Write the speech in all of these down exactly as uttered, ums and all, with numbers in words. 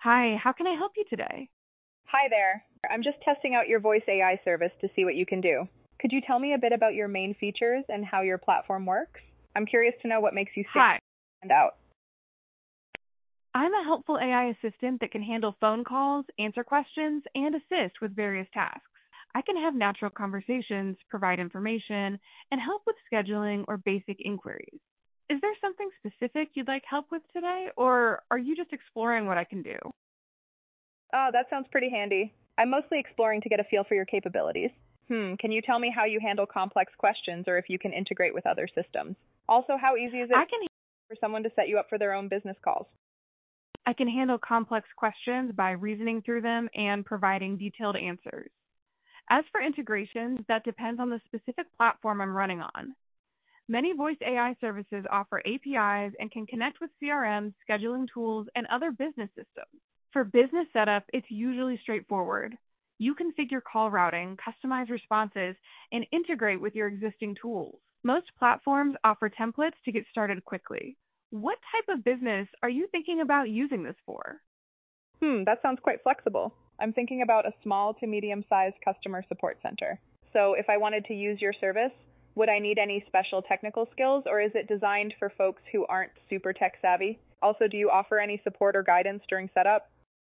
Hi, how can I help you today? Hi there. I'm just testing out your voice A I service to see what you can do. Could you tell me a bit about your main features and how your platform works? I'm curious to know what makes you Hi, stand out. I'm a helpful A I assistant that can handle phone calls, answer questions, and assist with various tasks. I can have natural conversations, provide information, and help with scheduling or basic inquiries. Is there something specific you'd like help with today, or are you just exploring what I can do? Oh, that sounds pretty handy. I'm mostly exploring to get a feel for your capabilities. Hmm, can you tell me how you handle complex questions or if you can integrate with other systems? Also, how easy is it I can for someone to set you up for their own business calls? I can handle complex questions by reasoning through them and providing detailed answers. As for integrations, that depends on the specific platform I'm running on. Many voice A I services offer A P Is and can connect with C R Ms, scheduling tools, and other business systems. For business setup, it's usually straightforward. You configure call routing, customize responses, and integrate with your existing tools. Most platforms offer templates to get started quickly. What type of business are you thinking about using this for? Hmm, that sounds quite flexible. I'm thinking about a small to medium sized customer support center. So, if I wanted to use your service, would I need any special technical skills or is it designed for folks who aren't super tech savvy? Also, do you offer any support or guidance during setup?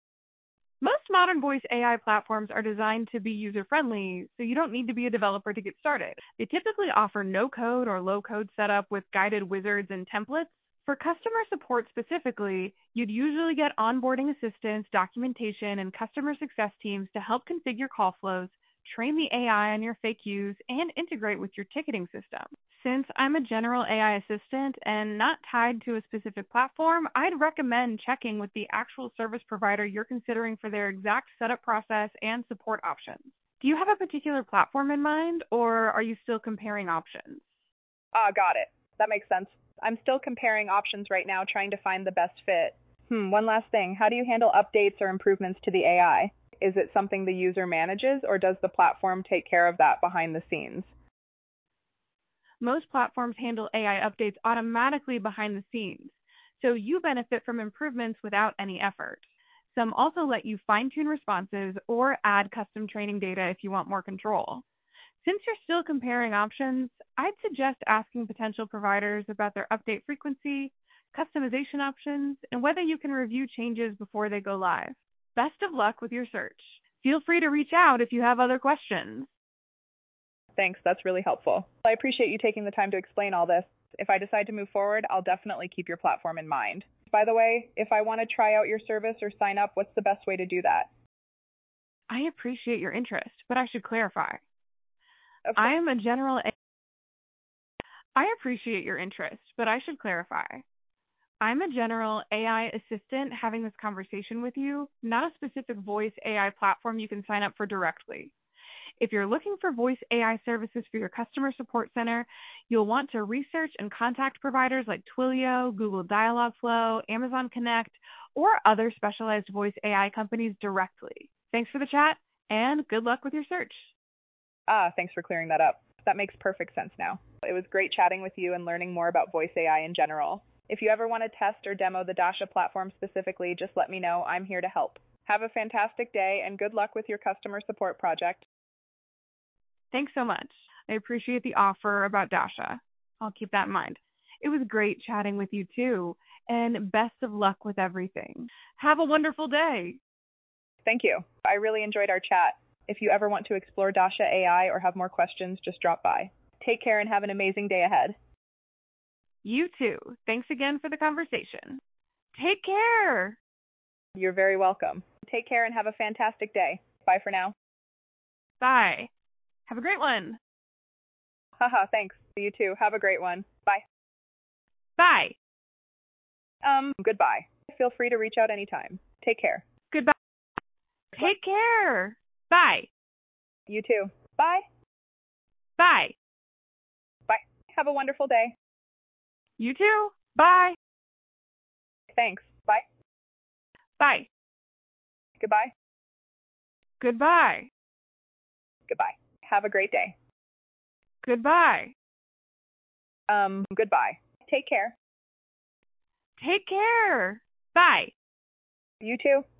Most modern voice A I platforms are designed to be user-friendly, so you don't need to be a developer to get started. They typically offer no-code or low-code setup with guided wizards and templates. For customer support specifically, you'd usually get onboarding assistance, documentation, and customer success teams to help configure call flows, train the A I on your F A Qs, and integrate with your ticketing system. Since I'm a general A I assistant and not tied to a specific platform, I'd recommend checking with the actual service provider you're considering for their exact setup process and support options. Do you have a particular platform in mind, or are you still comparing options? Ah, got it. That makes sense. I'm still comparing options right now, trying to find the best fit. Hmm, one last thing. How do you handle updates or improvements to the A I? Is it something the user manages, or does the platform take care of that behind the scenes? Most platforms handle A I updates automatically behind the scenes, so you benefit from improvements without any effort. Some also let you fine-tune responses or add custom training data if you want more control. Since you're still comparing options, I'd suggest asking potential providers about their update frequency, customization options, and whether you can review changes before they go live. Best of luck with your search. Feel free to reach out if you have other questions. Thanks, that's really helpful. I appreciate you taking the time to explain all this. If I decide to move forward, I'll definitely keep your platform in mind. By the way, if I want to try out your service or sign up, what's the best way to do that? I appreciate your interest, but I should clarify. Of I course. am a general A- I appreciate your interest, but I should clarify. I'm a general A I assistant having this conversation with you, not a specific voice A I platform you can sign up for directly. If you're looking for voice A I services for your customer support center, you'll want to research and contact providers like Twilio, Google Dialogflow, Amazon Connect, or other specialized voice A I companies directly. Thanks for the chat, and good luck with your search. Ah, thanks for clearing that up. That makes perfect sense now. It was great chatting with you and learning more about voice A I in general. If you ever want to test or demo the Dasha platform specifically, just let me know. I'm here to help. Have a fantastic day and good luck with your customer support project. Thanks so much. I appreciate the offer about Dasha. I'll keep that in mind. It was great chatting with you too, and best of luck with everything. Have a wonderful day. Thank you. I really enjoyed our chat. If you ever want to explore Dasha A I or have more questions, just drop by. Take care and have an amazing day ahead. You too. Thanks again for the conversation. Take care. You're very welcome. Take care and have a fantastic day. Bye for now. Bye. Have a great one. Haha, thanks. You too. Have a great one. Bye. Bye. Um, goodbye. Feel free to reach out anytime. Take care. Goodbye. Take care. Bye. You too. Bye. Bye. Bye. Have a wonderful day. You too. Bye. Thanks. Bye. Bye. Goodbye. Goodbye. Goodbye. Have a great day. Goodbye. Um, goodbye. Take care. Take care. Bye. You too.